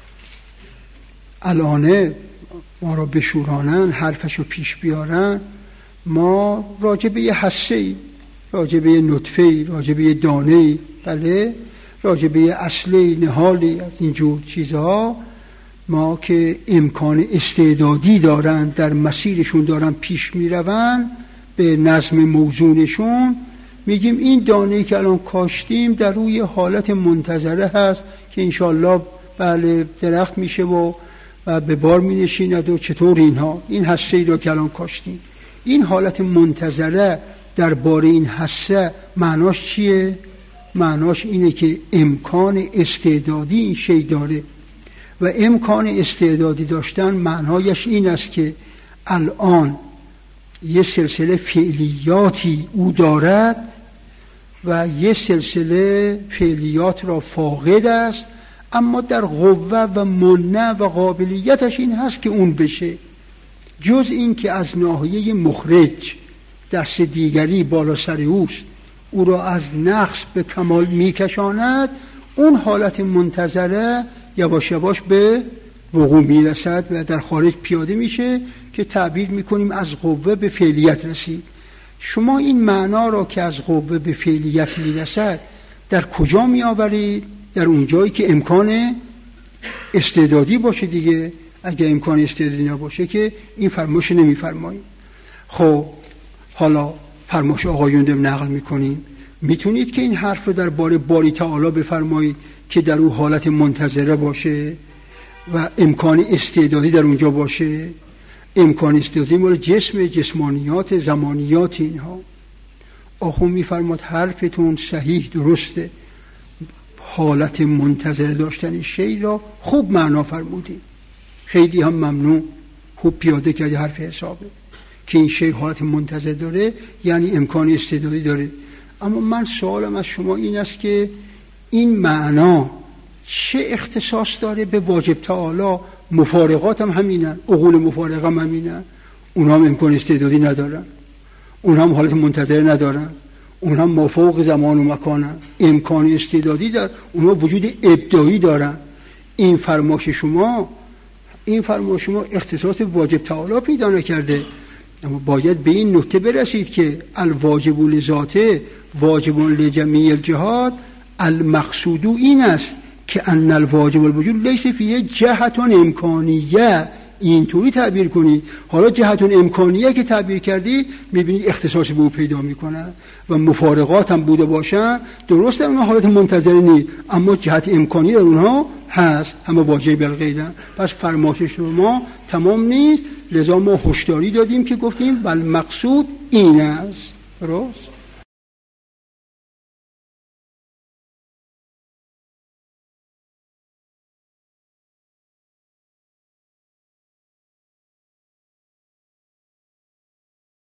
الانه ما رو بشورانن، حرفش رو پیش بیارن، ما راجع به یه حسه‌ای، راجع به یه نطفه‌ای، راجع به یه دانه‌ای، بله، راجع به یه اصلی نهالی از اینجور چیزها، ما که امکان استعدادی دارن، در مسیرشون دارن پیش میرون به نظم موزونشون، میگیم این دانه‌ای که الان کاشتیم در روی حالت منتظره هست که انشالله بله درخت میشه و به بار می نشیند و چطور اینها، این حسه را که الان کاشتیم. این حالت منتظره درباره این حسه معناش چیه؟ معناش اینه که امکان استعدادی این شی داره و امکان استعدادی داشتن معنایش این است که الان یه سلسله فعلیاتی او دارد و یه سلسله فعلیات را فاقد است، اما در قوه و منع و قابلیتش این هست که اون بشه. جز این که از ناحیه مخرج دست دیگری بالا سر اوست، او را از نقص به کمال میکشاند، اون حالت منتظره یواش یواش به وقوع میرسد و در خارج پیاده میشه که تعبیر میکنیم از قوه به فعلیت رسید. شما این معنا را که از قوه به فعلیت میرسد در کجا میآورید؟ در اون جایی که امکان استعدادی باشه دیگه. اگه امکان استعدادی نباشه که این فرمایش نمیفرمایید. خب حالا فرمایش آقایون رو نقل میکنیم، میتونید که این حرف رو درباره باری تعالی بفرمایید که در اون حالت منتظره باشه و امکان استعدادی در اونجا باشه. امکان استعدادی مال جسم، جسمانیات، زمانیات اینها. آخون میفرماد حرفتون صحیح درسته، حالت منتظره داشتن شی را خوب معنا فرمودی، خیلی هم ممنون، خوب پیاده کردی حرف حسابه که این شی حالت منتظره داره یعنی امکان استعدادی داره. اما من سوالم از شما این است که این معنا چه اختصاص داره به واجب تعالی؟ مفارقات هم همینن، عقول مفارقه هم همینن، اونها هم امکان استعدادی ندارن، اونها هم حالت منتظره ندارن، اونها هم مافوق زمان و مکانن، امکان استعدادی در اونها وجود ابداعی دارن. این فرمایش شما اختصاص واجب تعالی پیدا نکرده، اما باید به این نکته برسید که الواجب لذاته واجب لجمیع الجهات، المقصود این است که ان الواجب الوجود لیس فیه جهت امکانیه. اینطوری تعبیر کنی. حالا جهت امکانیه که تعبیر کردی میبینی اختصاصی به او پیدا میکنن و مفارقات هم بوده باشن، درست در اونها حالت منتظره نیست اما جهت امکانی در اونها هست، همه واجب بالغیرن. پس فرمایش شما تمام نیست، لذا ما هشداری دادیم که گفتیم بل مقصود این است. درست؟